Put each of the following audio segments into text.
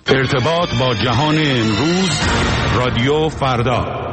ارتباط با جهان امروز، رادیو فردا.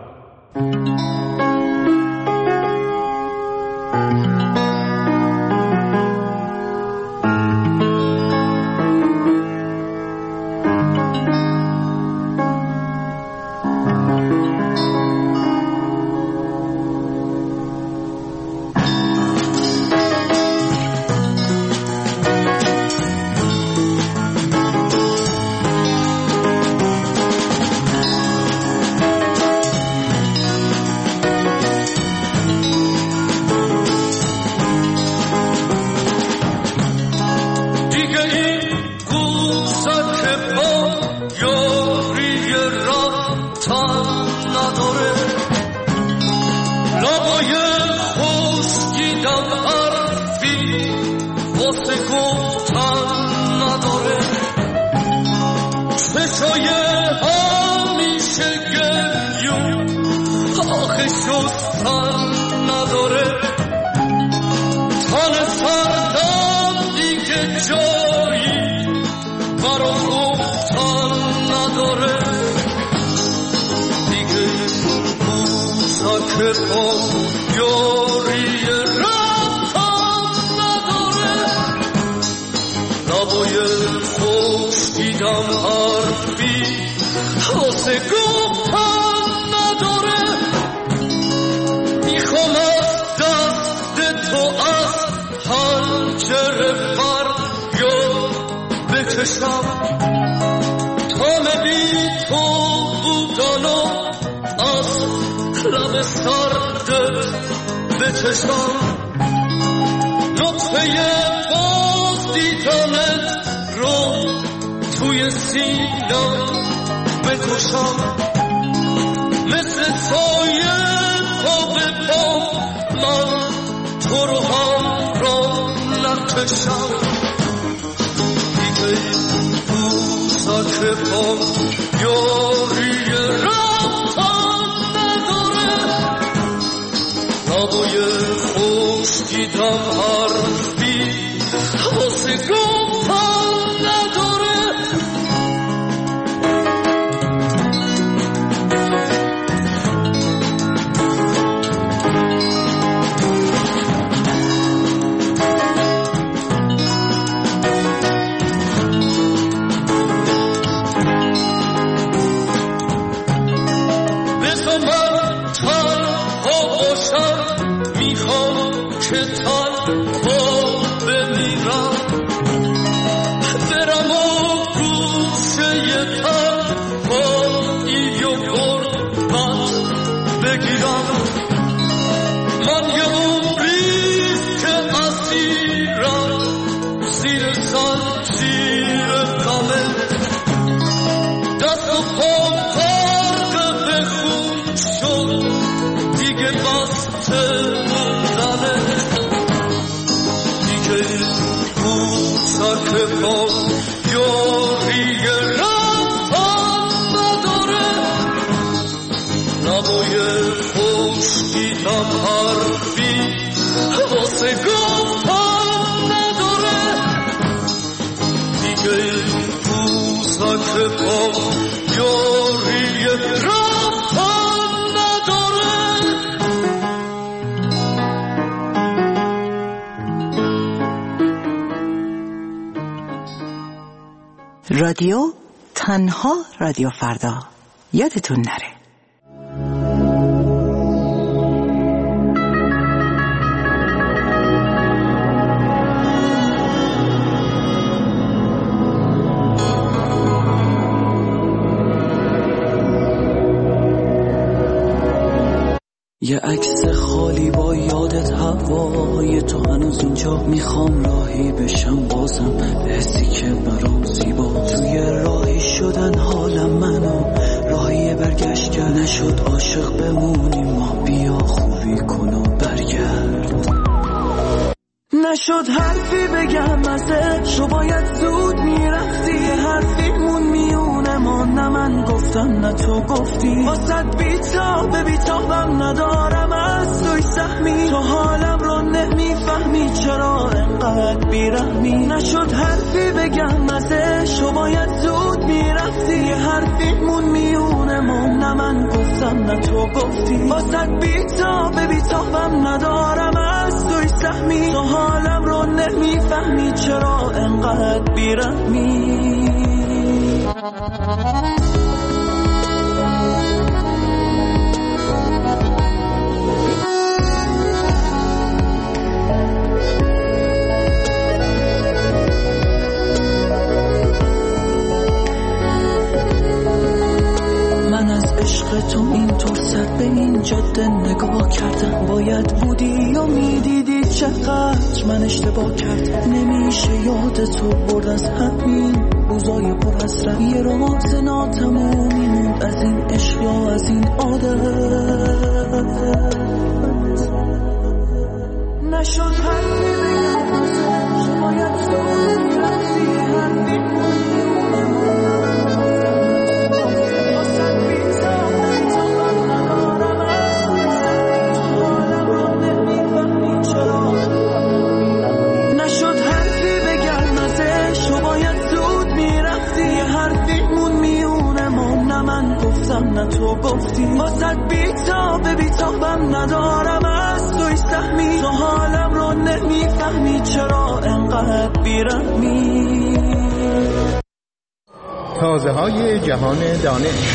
رادیو تنها رادیو فردا، یادتون نره. یه عکس خالی با یادت هوای تو، هنوز اینجا میخوام راهی بشم بازم به حسی که برام زیبا. توی راهی شدن حالم منو راهی برگشت کرد، نشد عاشق بمونیم ما، بیا خوبی کن و برگرد. نشد حرفی بگم ازش، رو باید زود میرفتی، حرفیمون میونه ما، نه من گفتم نه تو گفتی. واسد بیتابم ندارم از توی سهمی، تو حالم رو نمیفهمی چرا انقدر بیرحمی. نشد حرفی بگم ازش، رو باید زود یه حرفیمون میونمون، نه من گفتم نه تو گفتی. واسه بیتابم ندارم از توی سهمی، تو حالم رو نمیفهمی چرا انقدر بیرحمی. عشق تو اینطور سر به این جاده نگاه کردم، باید بودی و میدیدی چقدر من اشتباه کردم. نمیشه یاد تو برد از همین روزای پر حسرت، یه راز ناتمومی موند از این عشق یا از این عادت. نشد حرفی بگم واسه باید تو میرفتی، حرفی نه تو گفتی. واسه بیتابم ندارم از توی سهمی، تو حالم رو نمیفهمی چرا انقدر بیرحمی. تازه های جهان دانش.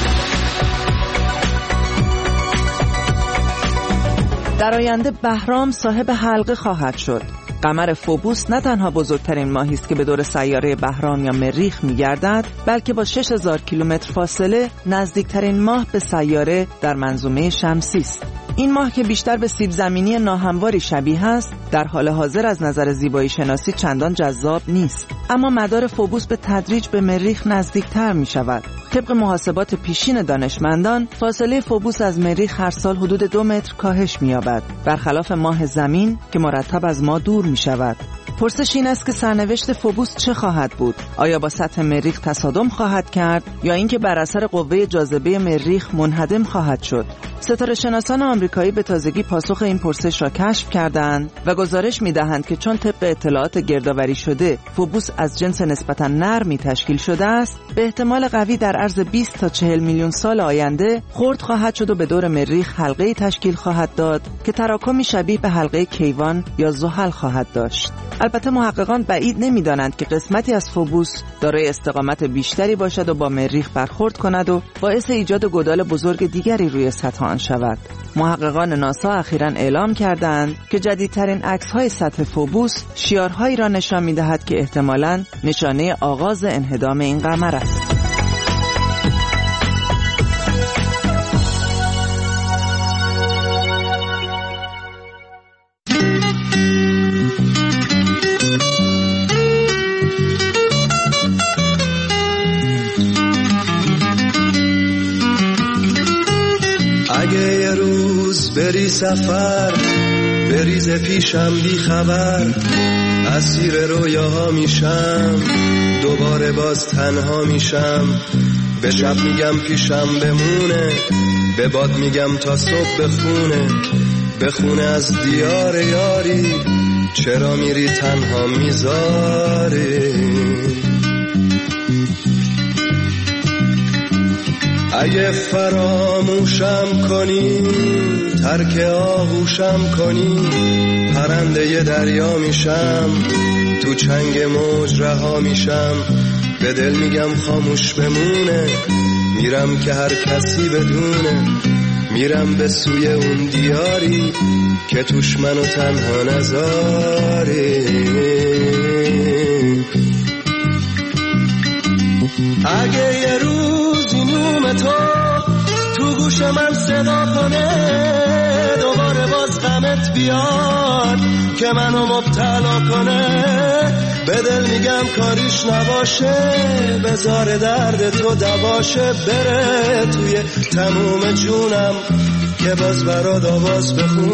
در آینده بهرام صاحب حلقه خواهد شد. قمر فوبوس نه تنها بزرگترین ماهی است که به دور سیاره بهرام یا مریخ می‌گردد، بلکه با 6000 کیلومتر فاصله نزدیکترین ماه به سیاره در منظومه شمسی است. این ماه که بیشتر به سیب زمینی ناهمواری شبیه است، در حال حاضر از نظر زیبایی شناسی چندان جذاب نیست، اما مدار فوبوس به تدریج به مریخ نزدیکتر می شود. طبق محاسبات پیشین دانشمندان، فاصله فوبوس از مریخ هر سال حدود 2 متر کاهش می یابد، برخلاف ماه زمین که مرتب از ما دور می شود. پرسش این است که سرنوشت فوبوس چه خواهد بود؟ آیا با سطح مریخ تصادم خواهد کرد یا اینکه بر اثر قوه جاذبه مریخ منهدم خواهد شد؟ ستاره شناسان آمریکایی به تازگی پاسخ این پرسش را کشف کردند و گزارش می‌دهند که چون طبق اطلاعات گردآوری شده فوبوس از جنس نسبتاً نرمی تشکیل شده است، به احتمال قوی در عرض 20 تا 40 میلیون سال آینده خرد خواهد شد و به دور مریخ حلقه‌ای تشکیل خواهد داد که تراکمی شبیه به حلقه کیوان یا زحل خواهد داشت. البته محققان بعید نمی‌دانند که قسمتی از فوبوس دارای استقامت بیشتری باشد و با مریخ برخورد کند و باعث ایجاد گودال بزرگ دیگری روی سطح آن شود. محققان ناسا اخیراً اعلام کردند که جدیدترین عکس‌های سطح فوبوس شیارهایی را نشان می‌دهد که احتمالاً نشانه آغاز انهدام این قمر است. اگه یه روز بری سفر بریز پیشم بی خبر، اسیر رویاها میشم دوباره باز تنها میشم. به شب میگم پیشم بمونه، به باد میگم تا صبح بخونه از دیار یاری، چرا میری تنها میذاری. اگه فراموشم کنی ترک آغوشم کنی، پرنده ی دریا میشم تو چنگ موج رها میشم. به دل میگم خاموش بمونه، میرم که هر کسی بدونه، میرم به سوی اون دیاری که توش منو تنها نذاری. اگه یه روزی نوم تو گوش من صدا کنه، دوباره باز غمت بیاد که منو مبتلا کنه، به دل میگم کاریش نباشه، بذار درد تو دواشه، بره توی تموم جونم که باز برات آواز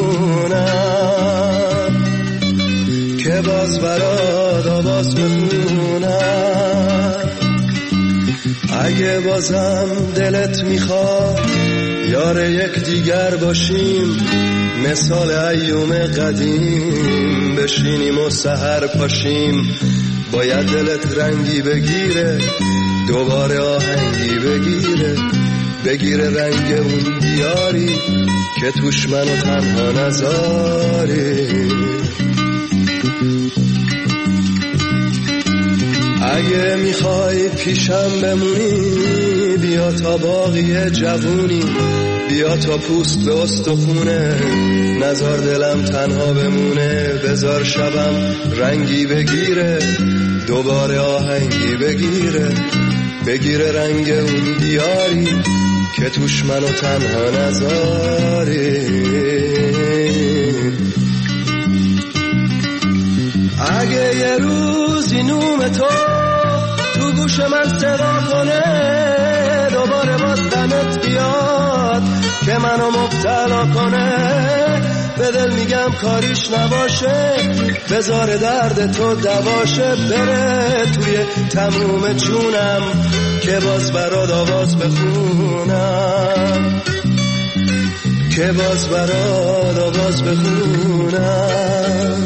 بخونم، که باز برات آواز بخونم. اگه بازم دلت میخواد یار یک دیگر باشیم، مثال ایوم قدیم بشینیم و سحر پاشیم. باید دلت رنگی بگیره دوباره آهنگی بگیره رنگ اون دیاری که توش منو تنها نذاری. اگه میخوای پیشم بمونی بیا تا باقی جوونی، بیا تا پوست به استخونه، نزار دلم تنها بمونه. بزار شبم رنگی بگیره، دوباره آهنگی بگیره رنگ اون دیاری که توش منو تنها نذاری. اگه یه روزی نوم تو گوش من صدا کنه، دوباره باز غمت بیاد که منو مبتلا کنه، به دل میگم کاریش نباشه، بذار درد تو دواشه، بره توی تموم جونم که باز برات آواز بخونم، که باز برات آواز بخونم.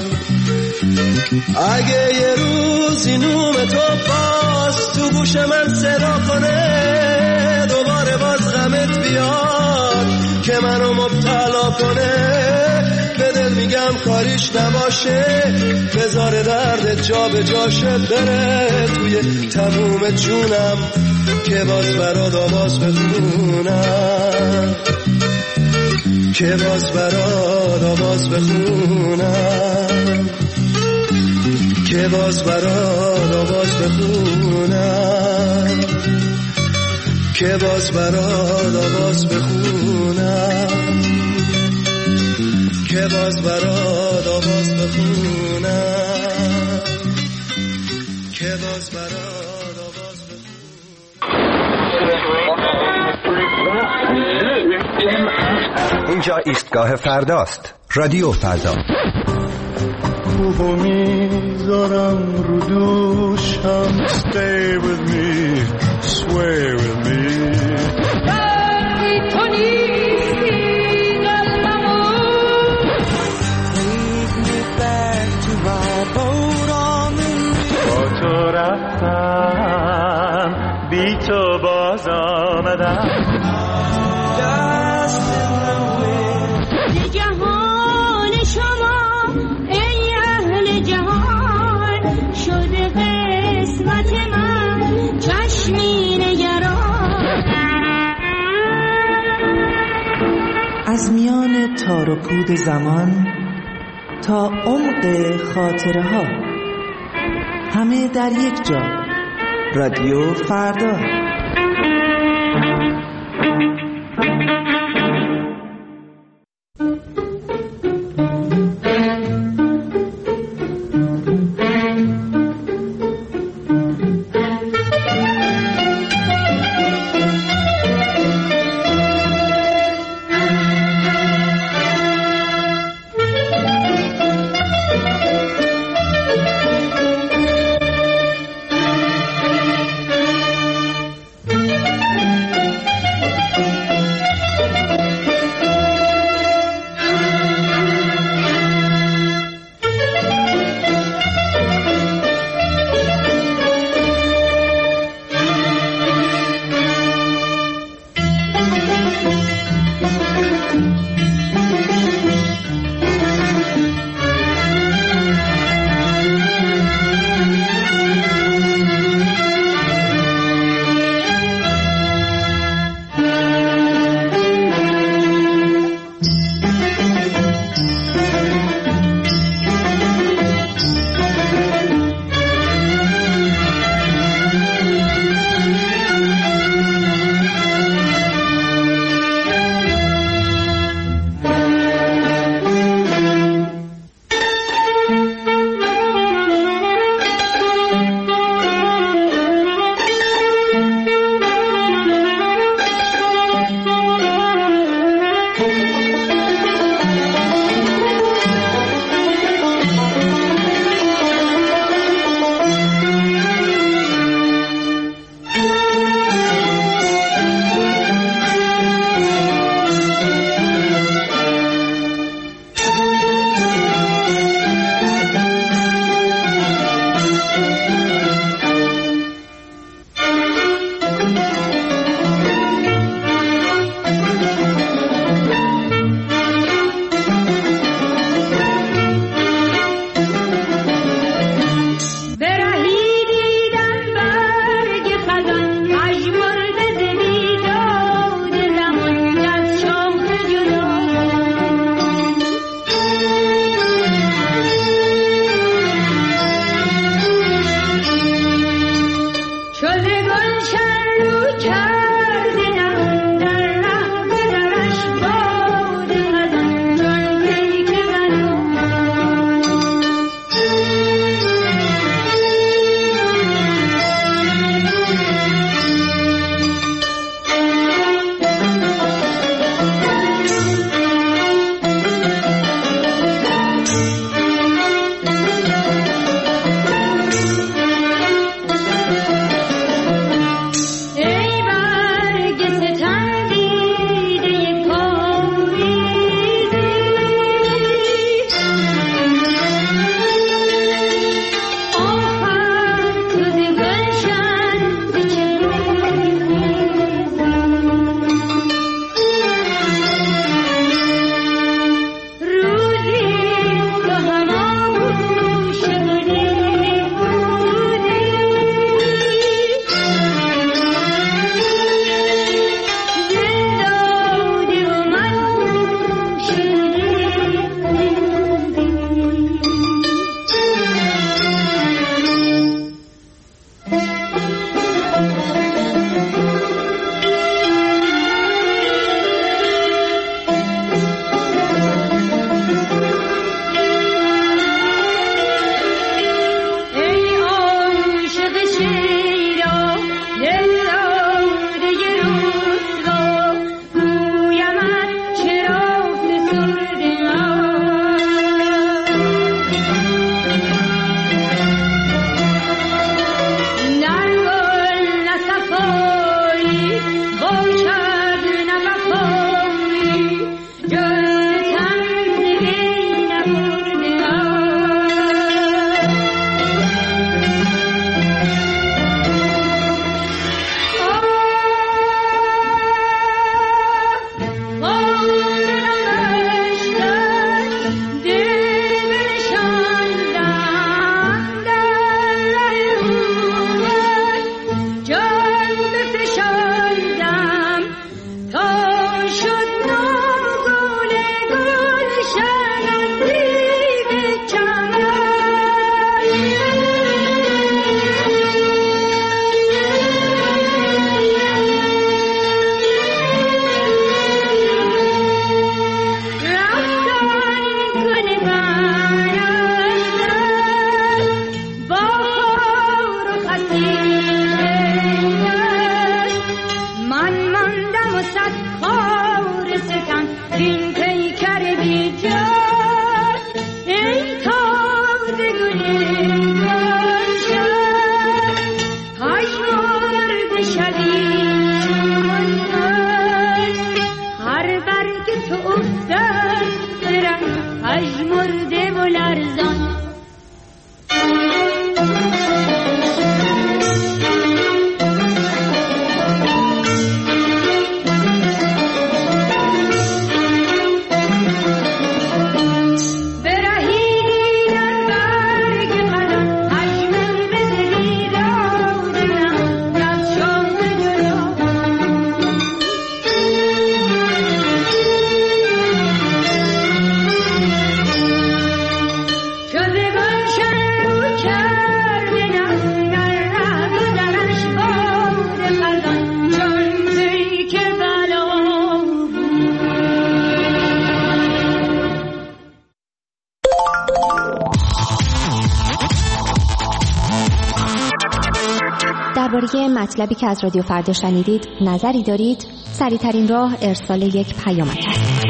اگه یه روزی نوم تو باز تو گوش من صدا کنه، دوباره باز غمت بیاد که منو مبتلا کنه، به دل میگم کاریش نباشه، بذار درد جا به جاشه، بره توی تموم جونم که باز برات آواز بخونم، که باز برات آواز بخونم، که باز برات آواز بخونم، که باز برات آواز بخونم، که باز برات آواز بخونم، که باز برات آواز بخونم. اینجا ایستگاه فرداست. رادیو فردا. خوبو میذارم رو دوشم. Stay with me, sway with me. تو نیستی قلبمو. Take me back to my boat on the river. با تو رفتم بی تو باز آمدم. Dust in the wind. جهان شما ای اهل جهان، شده قسمت من چشمی نگران. از میان تار و پود زمان تا عمق خاطره ها، همه در یک جا. رادیو فردا. درباره مطلبی که از رادیو فردا شنیدید نظری دارید؟ سریع‌ترین راه ارسال یک پیامک است.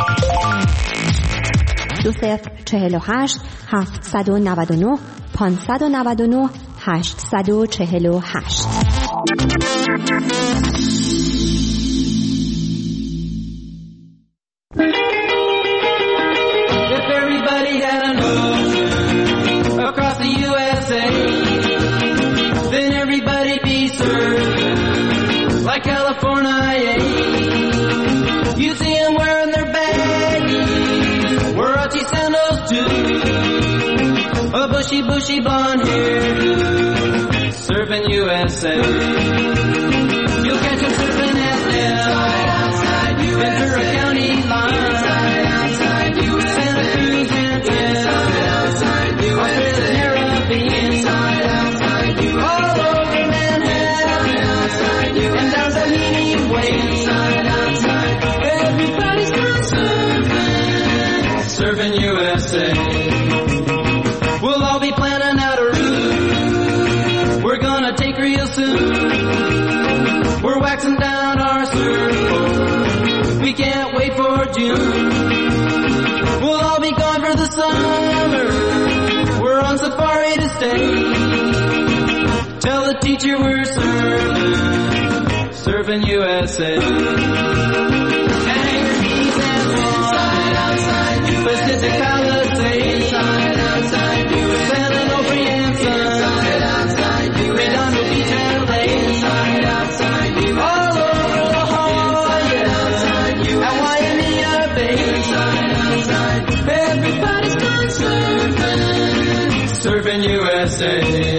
2048 799 599 848. If everybody had an ocean across the USA, then everybody'd be served like California. You see them wearing their baggies, Warachi sandals too, a bushy blonde hair, surfing USA. You'll catch them surfing at Nell, Ventura County line, Santa Cruz and Australia, Caribbean, all over Manhattan, and down Bohemian Way. Everybody's gone surfing USA. We'll all be planning out a route we're gonna take real soon. We're waxing down our surfboard, we can't wait for June. We'll all be gone for the summer, we're on safari to stay. Tell the teacher we're surfing USA. Hang your knees and fly, Pacific Palisades, San Onofre and Sun, Redondo Beach and Lake, all over La Jolla and Waimea Bay. Everybody's gone surfing USA.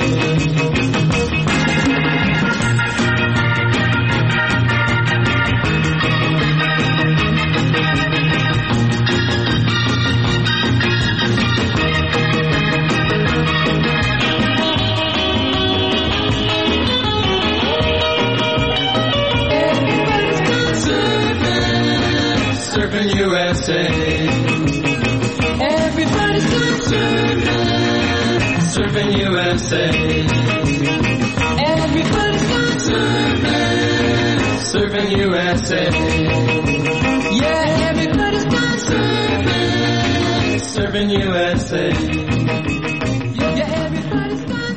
Surfing USA. Everybody's gone surfing USA. Everybody's gone surfing USA. Yeah, everybody's gone surfing USA. Yeah, everybody's gone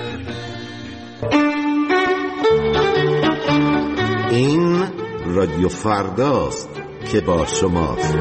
surfing. این رادیو فرداست که با شماست.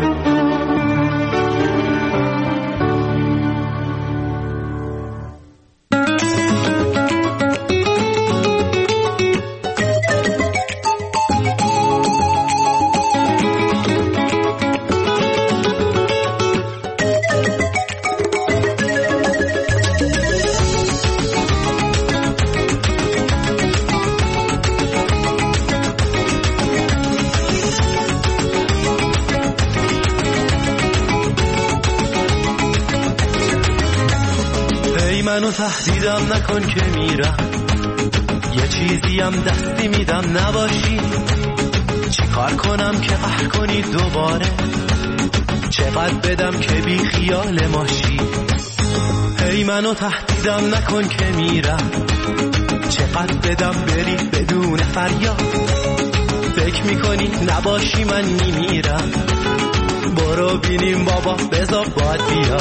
منو تهدیدم نکن که میرم، یه چیزیم دستی میدم نباشی. چیکار کنم که قهر کنی دوباره، چقدر بدم که بی خیال ماشی. هی منو تهدیدم نکن که میرم، چقدر بدم بری بدون فریاد. فکر میکنی نباشی من میمیرم، برو بینیم بابا بذار باد بیا.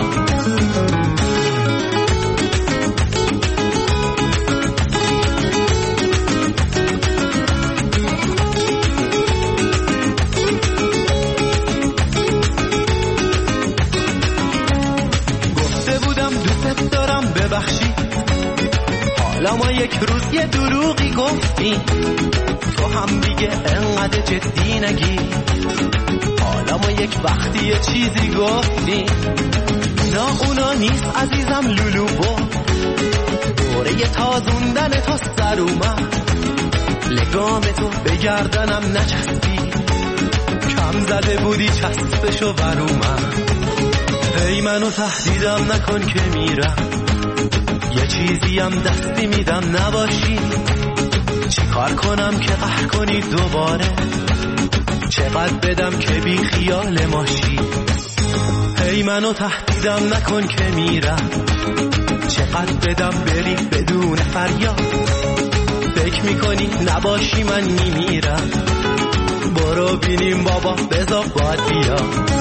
حالا ما یک روز یه دروغی گفتی، تو هم دیگه انقدر جدی نگی. حالا ما یک وقتی یه چیزی گفتی، نه اونا نیست عزیزم لولو با دوره تازوندن تو سر اومد. لگام تو به گردنم نچسبی، کم زده بودی چسبشو بر اومد. هی منو تهدیدم نکن که میرم، یه چیزیم دستی میدم نباشی. چیکار کنم که قهر کنی دوباره، چقدر بدم که بی خیال ماشی. هی منو تهدیدم نکن که میرم، چقدر بدم بری بدون فریاد. فکر میکنی نباشی من میمیرم. برو بینیم بابا بذار باید بیا.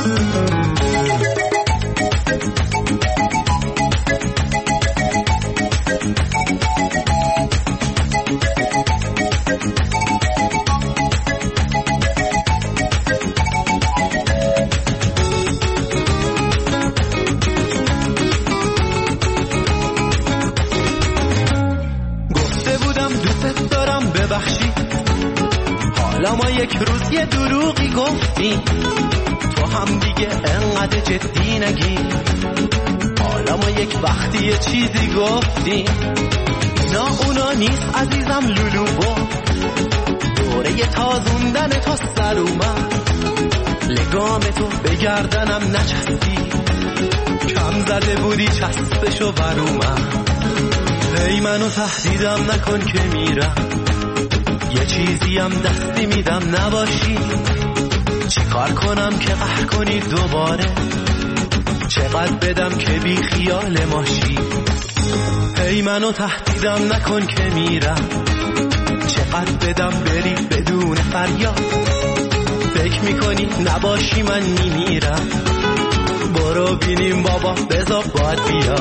حالا ما یک روز یه دروغی گفتیم، تو هم دیگه انقدر جدی نگی. حالا ما یک وقتی یه چیزی گفتیم، نه اونا نیست عزیزم لولو با دوره یه تازوندن تا سر اومد. لگام تو به گردنم نچستی، کم زده بودی چسبشو بر اومد. ای منو تهدیدم نکن که میرم، یه چیزی هم دستی میدم نباشی. چیکار کنم که قهر کنی دوباره، چقدر بدم که بی خیال ماشی. ای منو تهدیدم نکن که میرم، چقدر بدم بری بدون فریاد. فکر میکنی نباشی من میمیرم. برو بینیم بابا بذار باید بیا.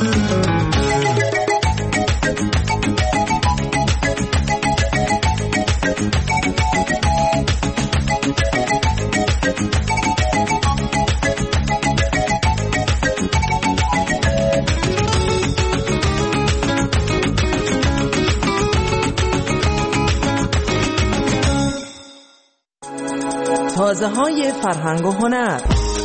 تازه‌های فرهنگ و هنر.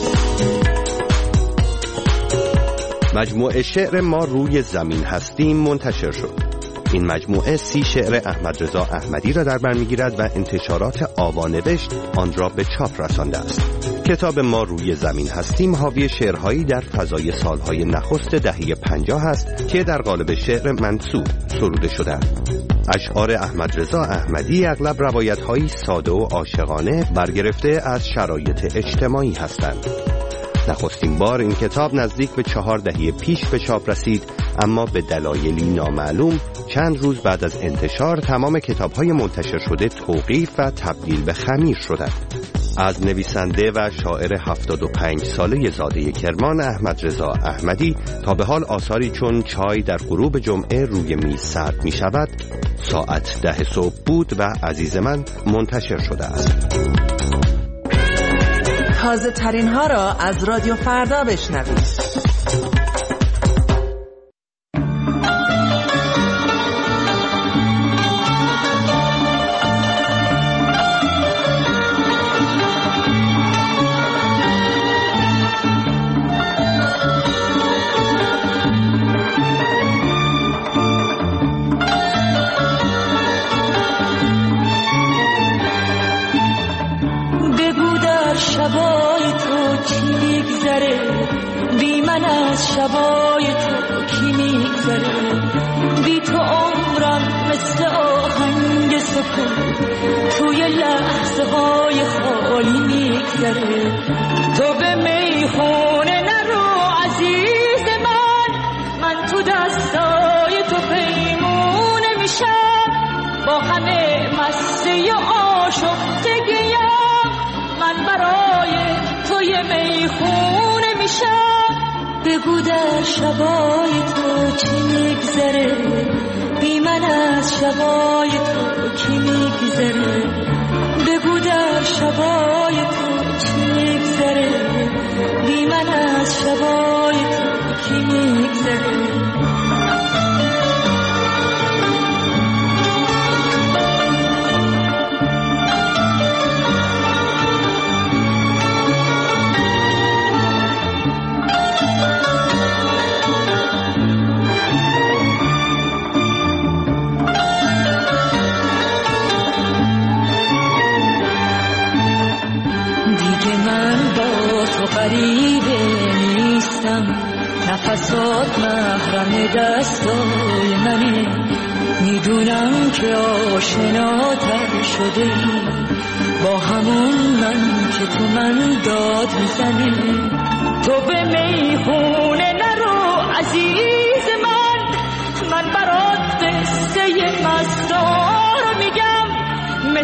مجموعه شعر ما روی زمین هستیم منتشر شد. این مجموعه 30 شعر احمدرضا احمدی را در بر می‌گیرد و انتشارات آوانوشت آن را به چاپ رسانده است. کتاب ما روی زمین هستیم حاوی شعرهایی در فضای سالهای نخست دهه 50 است که در قالب شعر منثور سروده شده‌اند. اشعار احمدرضا احمدی اغلب روایت‌هایی ساده و عاشقانه برگرفته از شرایط اجتماعی هستند. نخستین بار این کتاب نزدیک به 4 دهه پیش به چاپ رسید، اما به دلایلی نامعلوم چند روز بعد از انتشار تمام کتاب‌های منتشر شده توقیف و تبدیل به خمیر شدند. از نویسنده و شاعر 75 ساله زاده کرمان احمدرضا احمدی تا به حال آثاری چون چای در غروب جمعه روی میز سرد می شود، ساعت 10 صبح بود و عزیز من منتشر شده است. تازه ترین ها را از رادیو فردا بشنوید. شبای تو کی میگذره، بی من از شبای تو کی میگذره. بی تو عمرم مثل آهنگ سکون توی لحظه های خالی میگذره. تو به میخونه نرو عزیز من تو دستای تو پیمونه میشم. با همه مستی آشفتگیم من برای توی میخونه میشم. بگو در شبای تو چی میگذره، بی من از شبای تو کی میگذره. بگو در شبای تو چی میگذره، بی من از شبای تو کی میگذره. غریبه نیستم، نفسات محرم دستای منه. میدونم که آشناتر شده ای با همون من که تو من داد میزنه. تو به میخونه نرو عزیز من برات قصه مستان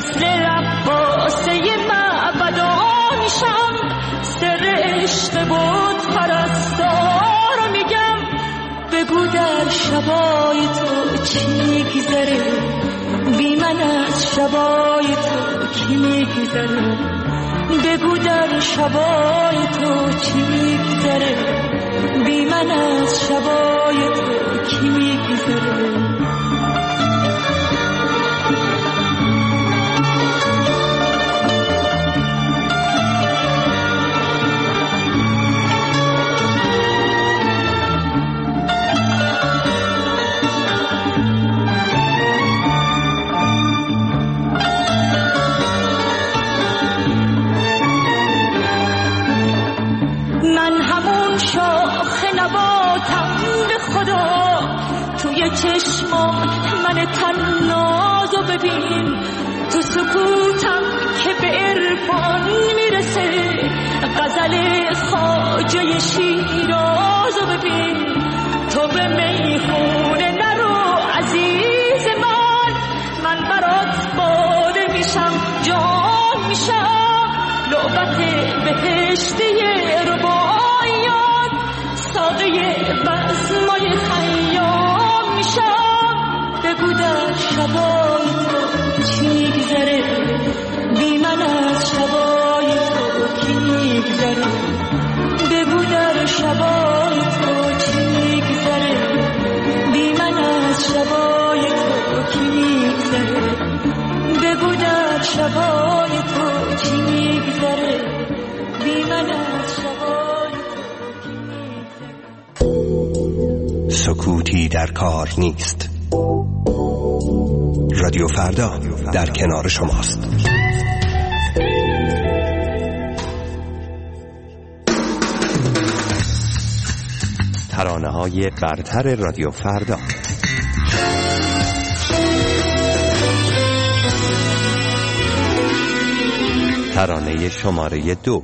مثل رقاصه معبدا میشم، سر عشق بود پرستار میگم. بگو در شبای تو چی میگذره، بی من از شبای تو کی میگذره. بگو در شبای تو چی میگذره، بی من از شبای تو کی میگذره. توی چشمات من تنازو ببین، تو سکوتم که به عرفان میرسه. غزل خواجه شیرازو ببین، تو به میخونه نرو عزیز من برات باده میشم، جان میشم. لعبت بهشتی رباعیات، ساقه بزمای خیام میشم. بگو در شبای تو چی میگذره، بی من از شبای تو کی میگذره. بگو در شبای تو چی میگذره، بی من از شبای تو کی میگذره. بگو در شبای تو چی میگذره، بی من از شبای تو کی میگذره. سکوتی در کار نیست. رادیو فردا در کنار شماست. ترانه‌های برتر رادیو فردا. ترانه شماره 2.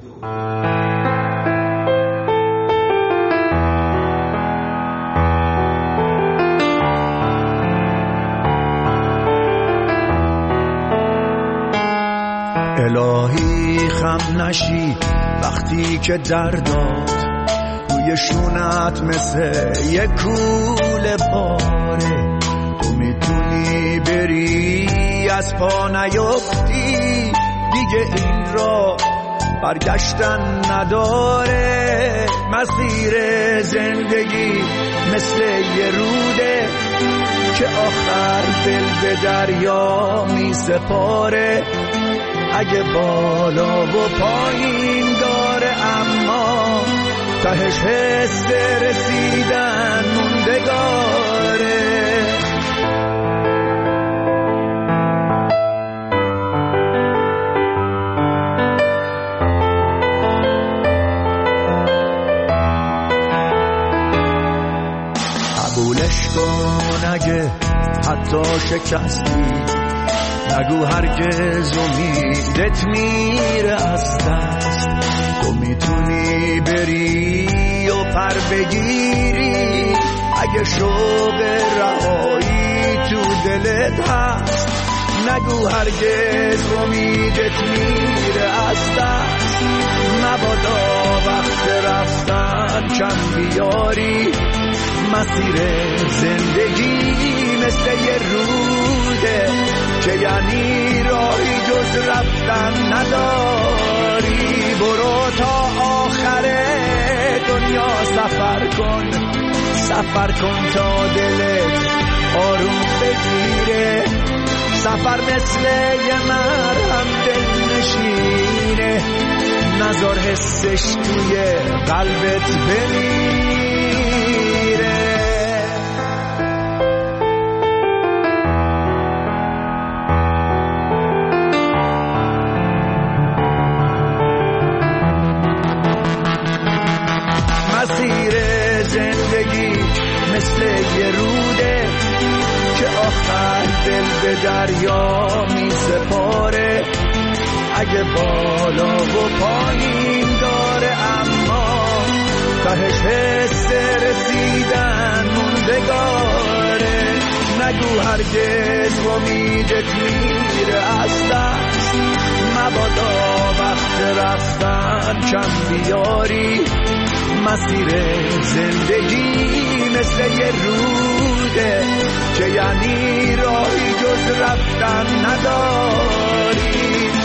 الهی خم نشی وقتی که دردات روی شونت مثل یک کوله باره. تو میتونی بری از پا نیفتی، دیگه این را برگشتن نداره. مسیر زندگی مثل یه روده که آخر دل به دریا می سپاره. اگه بالا و پایین داره اما تهش حس رسیدن موندگاره. قبولش کن اگه حتی شکستی، نگو هرگز امیدت میره از دست. تو میتونی بری و پر بگیری اگه شوق رهایی تو دلت هست. نگو هرگز امیدت میره از دست. مبادا وقت رفتن کم بیاری. مسیر زندگی مثل یه روده که یعنی راهی جز رفتن نداری. برو تا آخر دنیا سفر کن تا دلت آروم بگیره. سفر مثل یه مرهم دل نشینه، نذار حسش توی قلبت بمیره. مسیر زندگی مثل یه روده که آخر دل به دریا می سپاره. اگه بالا و پایین داره اما تهش حس رسیدن موندگاره. نگو هرگز امیدت میره از دست. مبادا وقت رفتن کم بیاری. مسیر زندگی مثل یه روده که یعنی راهی جز رفتن نداری.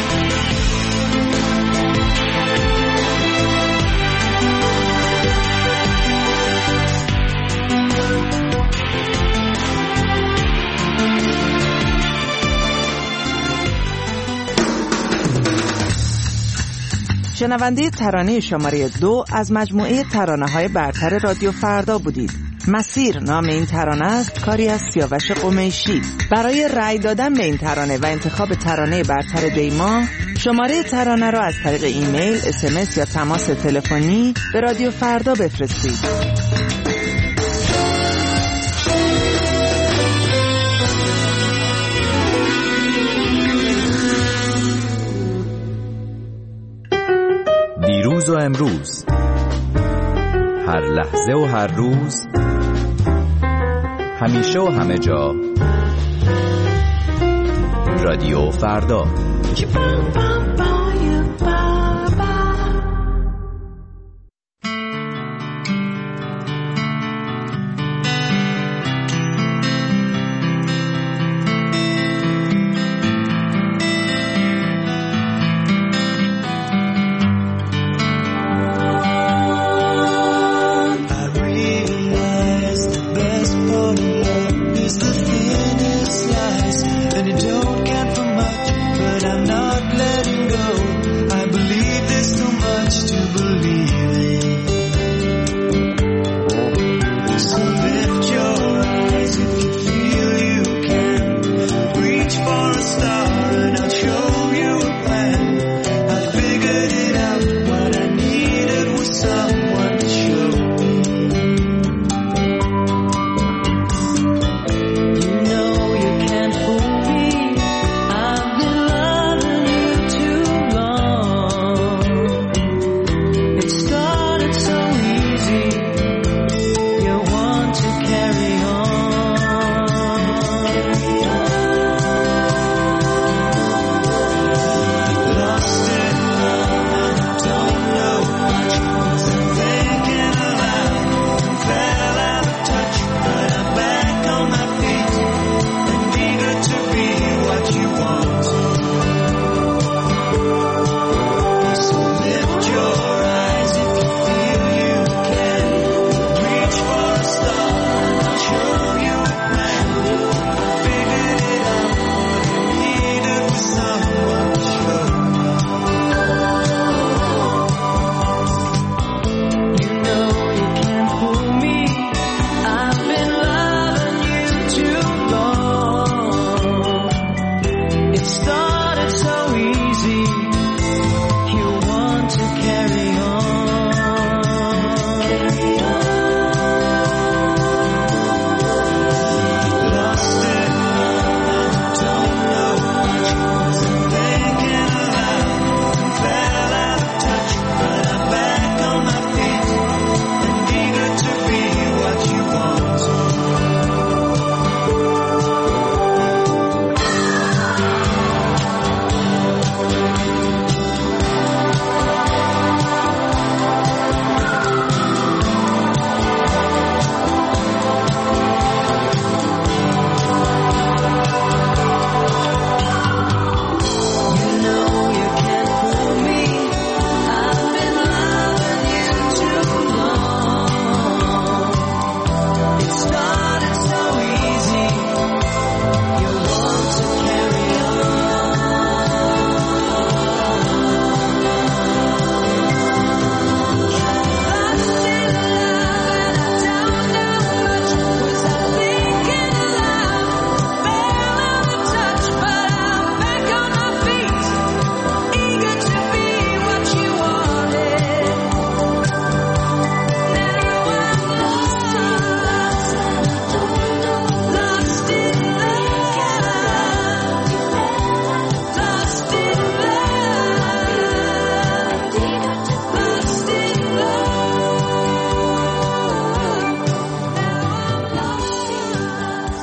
شنونده ترانه شماره 2 از مجموعه ترانه‌های برتر رادیو فردا بودید. مسیر نام این ترانه است، کاری از سیاوش قمیشی. برای رأی دادن به این ترانه و انتخاب ترانه برتر دیما، شماره ترانه را از طریق ایمیل، SMS یا تماس تلفنی به رادیو فردا بفرستید. دیروز و امروز، هر لحظه و هر روز، همیشه و همه جا، رادیو فردا.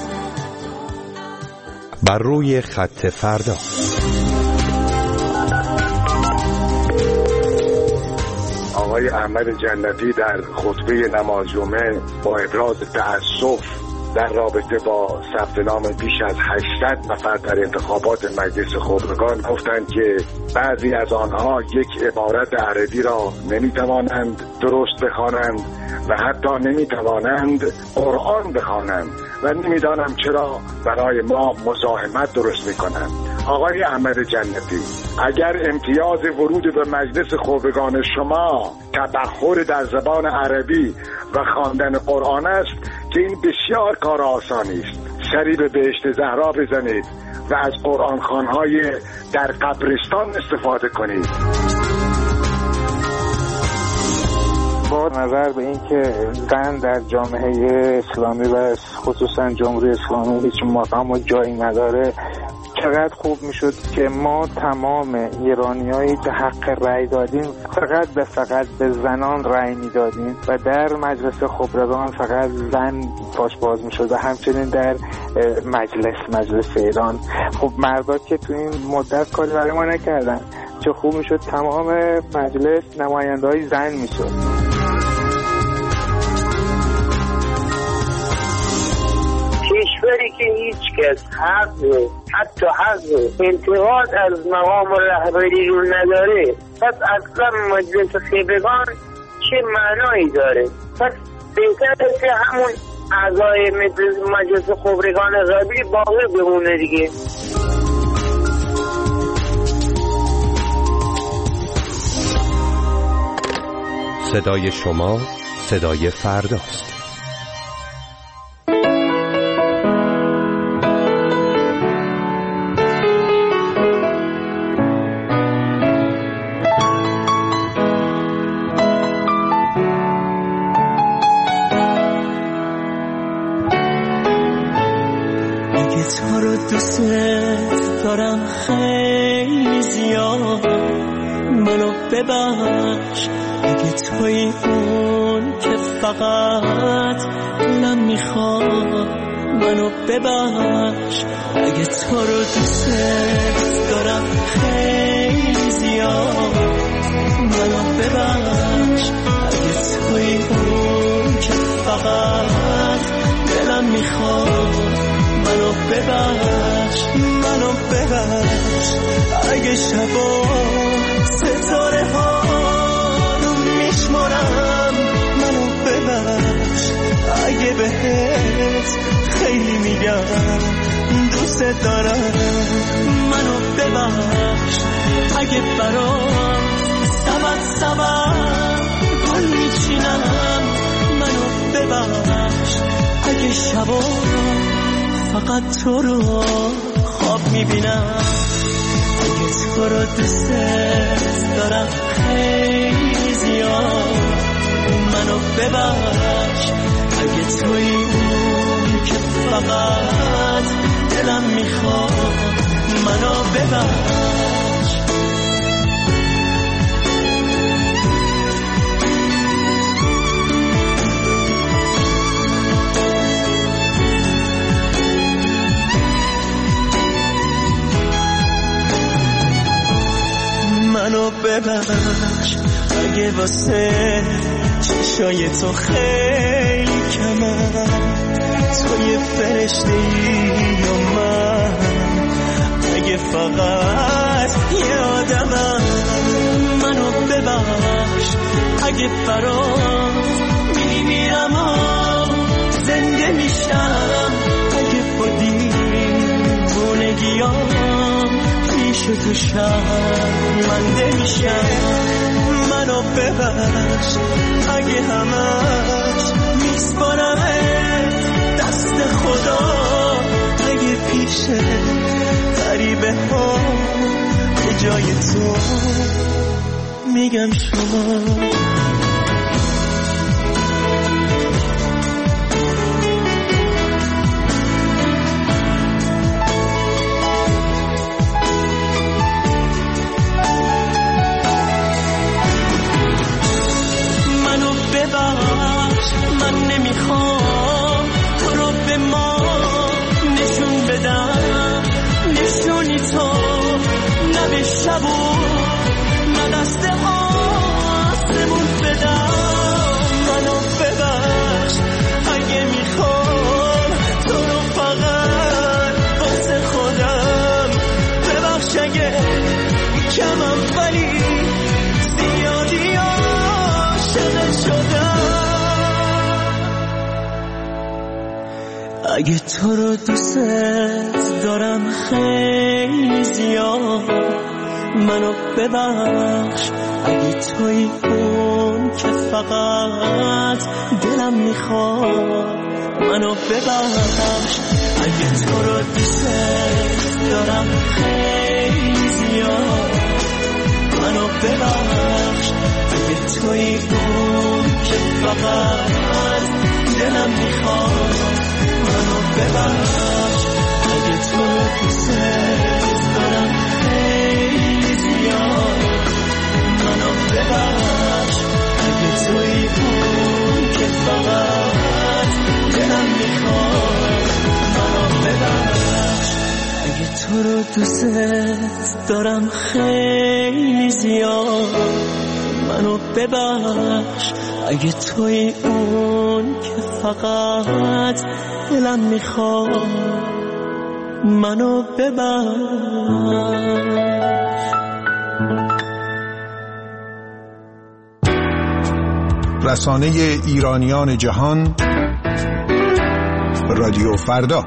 بر روی خط فردا. آقای احمد جنتی در خطبه نماز جمعه با ابراز تأسف در رابطه با ثبت نام بیش از 800 نفر در انتخابات مجلس خبرگان گفتند که بعضی از آنها یک عبارت عربی را نمیتوانند درست بخوانند و حتی نمیتوانند قرآن بخوانند و نمیدانم چرا برای ما مزاحمت درست میکنند. آقای احمد جنتی، اگر امتیاز ورود به مجلس خبرگان شما تبخر در زبان عربی و خواندن قرآن است که این بسیار کار آسانی است، سری به بهشت زهرا بزنید و از قرآن خوانهای در قبرستان استفاده کنید. با نظر به این که زن در جامعه اسلامی و خصوصا جمهوری اسلامی هیچ مقام و جایی نداره، چقدر خوب میشد که ما تمام ایرانیایی که حق رأی دادیم فقط به زنان رأی میدادیم و در مجلس خبرگان فقط زن پاش باز میشد و همچنین در مجلس ایران. خب مردا که تو این مدت کاری برای ما نکردن، چه خوب میشد تمام مجلس نماینده های زن میشد. کشوری که هیچ کس حتی انتقاد از مقام رهبری رو نداره، پس اصلا مجلس خبرگان چه معنایی داره؟ پس بهتره که همون اعضای مجلس خبرگان قبلی باقی بمونه دیگه. صدای شما صدای فرداست. دوست دارم خیلی زیاد، منو ببخش اگه توی اون که فقط دلم میخواد. منو ببخش اگه تو رو دوست دارم خیلی زیاد، منو ببخش اگه توی اون که فقط دلم میخواد. منو ببخش اگه شبا ستاره ها رو میشمارم. منو ببخش اگه بهت خیلی میگم دوست دارم. منو ببخش اگه برام سبت گل میچینم. منو ببخش اگه شبا فقط تو رو خواب میبینم. اگه تو رو دوست دارم خیلی زیاد، منو ببخش اگه توی اون که فقط دلم میخواد. منو ببخش. منو ببخش اگه واسه چشای تو خیلی کمم، توی فرشته‌ای یا من اگه فقط یه آدمم. منو ببخش اگه برات میمیرم و زنده میشم، اگه با دیوونگیام پیش تو شرمنده میشم. منو ببخش اگه همش میسپارمت دست خدا، اگه پیش غریبه ها به جای تو میگم شما. من نمیخوام تو رو به ما نشون بدم، نشونی تو نه به شب و نه دست آسمون اگه تو رو دوست دارم خیلی زیاد منو ببخش اگه توی اون که فقط دلم میخواد منو ببخش اگه تو رو دوست دارم خیلی زیاد منو ببخش اگه توی اون که فقط دلم میخواد منو ببخش اگه تو رو دوست دارم خیلی زیاد منو ببخش اگه توی اون که فقط دلم میخواد منو ببخش اگه تو رو دوست دارم خیلی زیاد منو ببخش اگه توی اون که فقط دلم میخواد منو ببخش. رسانه ایرانیان جهان رادیو فردا.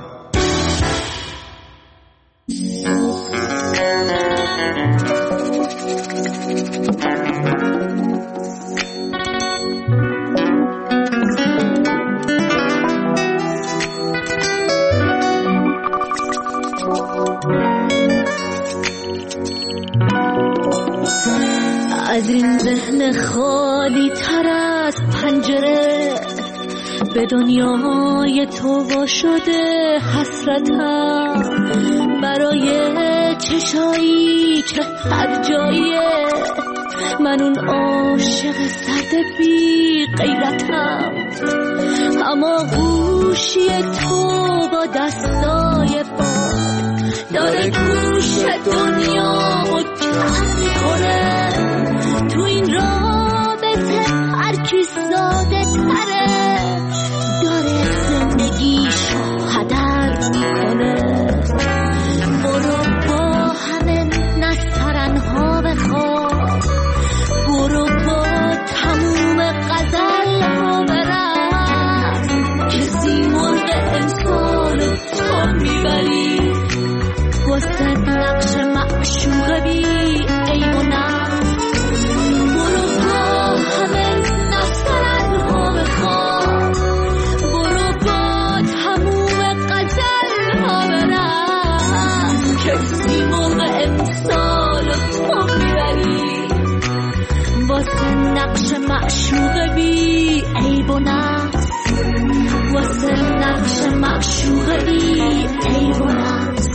از این ذهن خالی تر از پنجره به دنیای تو وا شده حسرتم برای چشایی که هر جاییه من اون عاشق سرد بی غیرتم اما گوشی تو با دستای باد داره گوش دنیامو کم میکنه تو این رابطه هر کی ساده تره داره زندگیشو هدر میکنه برو با همه نسترنها بخواب برو با تموم غزلها برقص کسی مرغ امسال تو میبری واسه نقش معشوق بی عیب و نقص برو با همه نسترنها بخواب برو با تموم غزلها برقص کسی مرغ امسال تو میبری واسه نقش معشوق بی عیب و نقص واسه نقش معشوق بی عیب و نقص.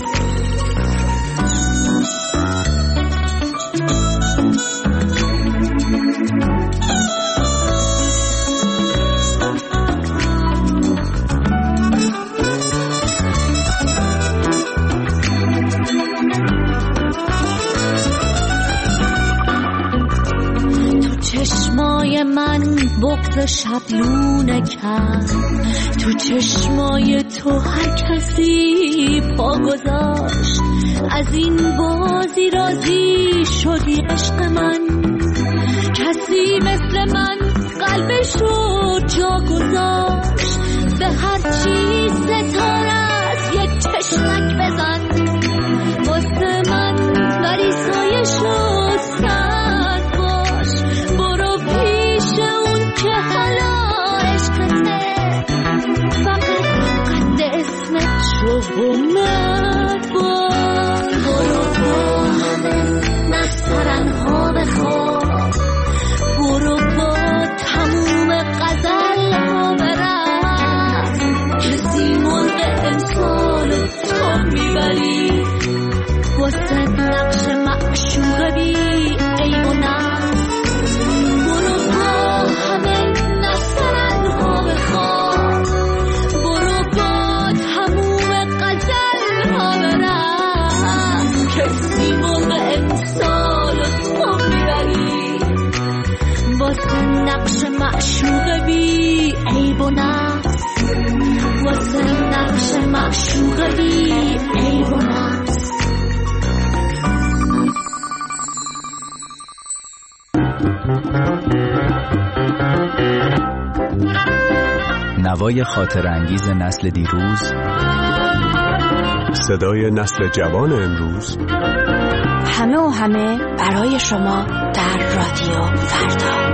چشمای من بغض شبلونه کرد تو چشمای تو هر کسی پا گذاشت از این بازی راضی شدی عشق من کسی مثل من قلبشو جا گذاشت به هر چیز ستاره از یک چشمک بزن واسه من ولی سایشو سرد باش برو پیش اون که حالا عشقته فقط قد اسمت شو مرد باش برو با همه نسترنها بخواب برو با تموم غزلها برقص کسی مرغ امسال تو میبری واسه نقش معشوق بی عیب و نقص برو با همه نسترنها بخواب برو با تموم غزلها برقص کسی مرغ امسال تو میبری واسه نقش معشوق بی عیب و نقص واسه نقش معشوق بی عیب و نقص. نوای خاطر انگیز نسل دیروز، صدای نسل جوان امروز، همه و همه برای شما در رادیو فردا.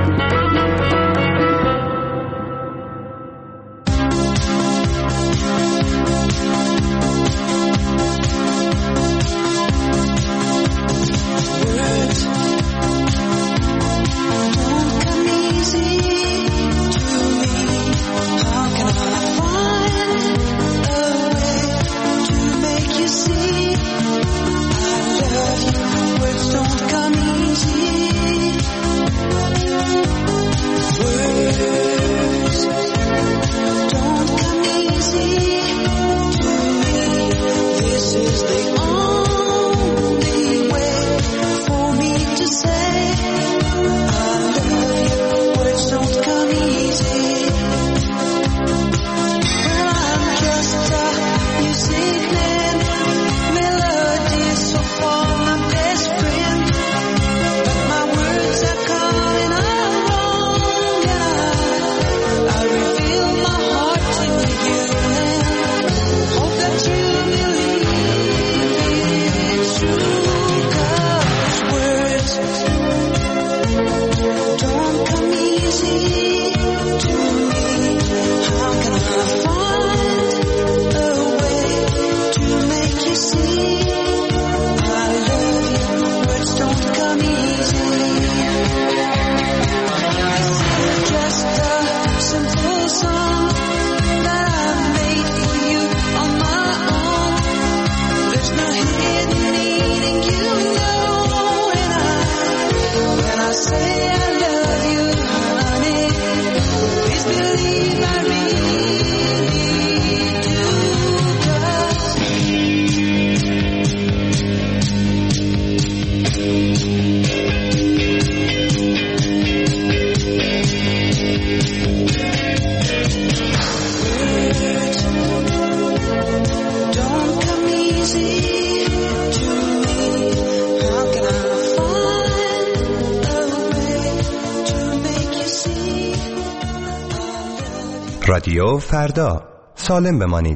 رادیو فردا، سالم بمانید.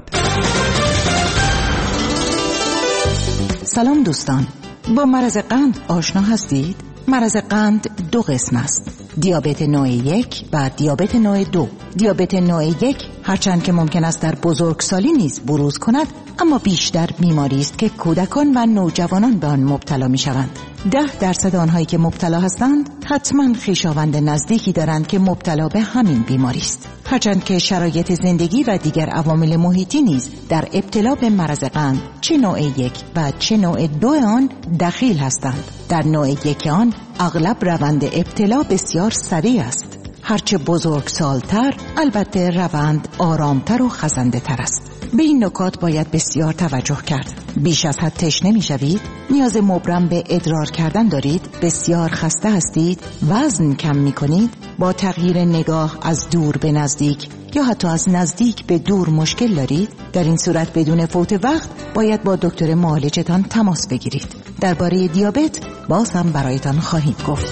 سلام دوستان، با مرض قند آشنا هستید؟ مرض قند دو قسم است: دیابت نوع 1 و دیابت نوع 2. دیابت نوع 1 هرچند که ممکن است در بزرگسالی نیز بروز کند، اما بیشتر بیماری است که کودکان و نوجوانان به آن مبتلا می شوند. 10% آنهایی که مبتلا هستند حتما خویشاوند نزدیکی دارند که مبتلا به همین بیماری است. هرچند که شرایط زندگی و دیگر عوامل محیطی نیز در ابتلا به مرض قند چه نوع 1 و چه نوع 2 آن دخیل هستند. در نوع 1 آن اغلب روند ابتلا بسیار سریع است. هرچه بزرگسالتر البته روند آرامتر و خزنده تر است. به این نکات باید بسیار توجه کرد. بیش از حد تشنه می شوید؟ نیاز مبرم به ادرار کردن دارید؟ بسیار خسته هستید؟ وزن کم می کنید؟ با تغییر نگاه از دور به نزدیک یا حتی از نزدیک به دور مشکل دارید؟ در این صورت بدون فوت وقت باید با دکتر معالجتان تماس بگیرید. درباره دیابت باز هم برایتان خواهید گفت.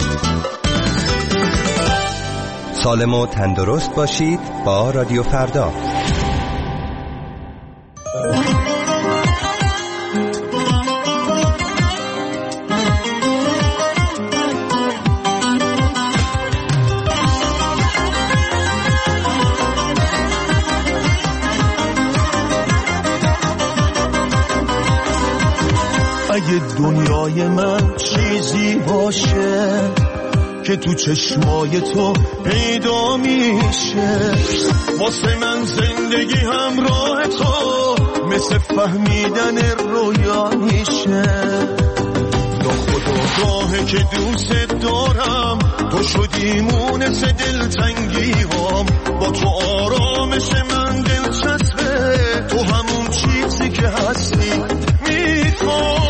سالم و تندرست باشید با رادیو فردا. اگه دنیای من چیزی باشه که تو چشمای تو پیدا میشه، واسه من زندگی همراه تو مثل فهمیدن رویا میشه. یا خدا راهه که دوست دارم، تو شدی مونس دلتنگی هام، با تو آرامش من دلچسبه، تو همون چیزی که هستی میخوام.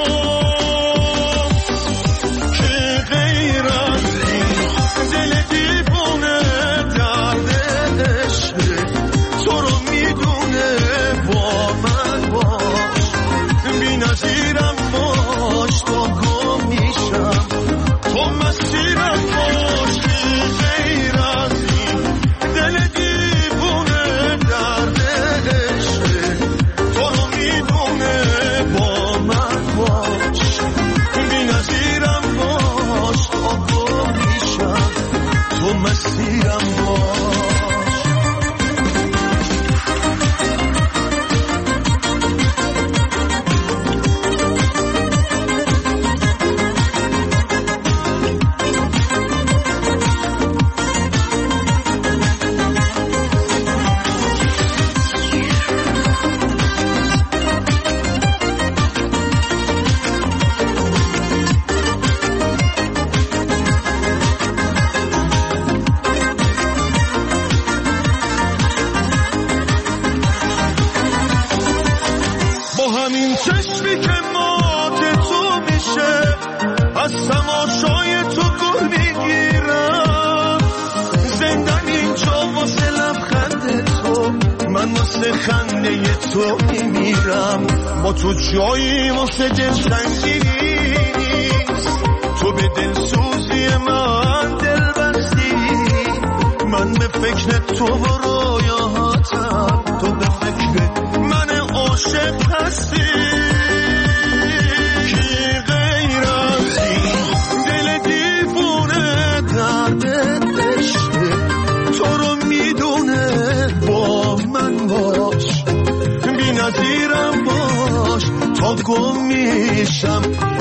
سینه تو میمیرم، با تو جایی واسه دل سنگینی نیست. تو به دلسوزی من دل بستی، من به فکر تو و رویاتم، تو به فکر من عاشق هستی. کی غیر از این دل دیوونه درد عشقه، تو رو میدونه با من باش، بی نظیرم باش تا گم میشم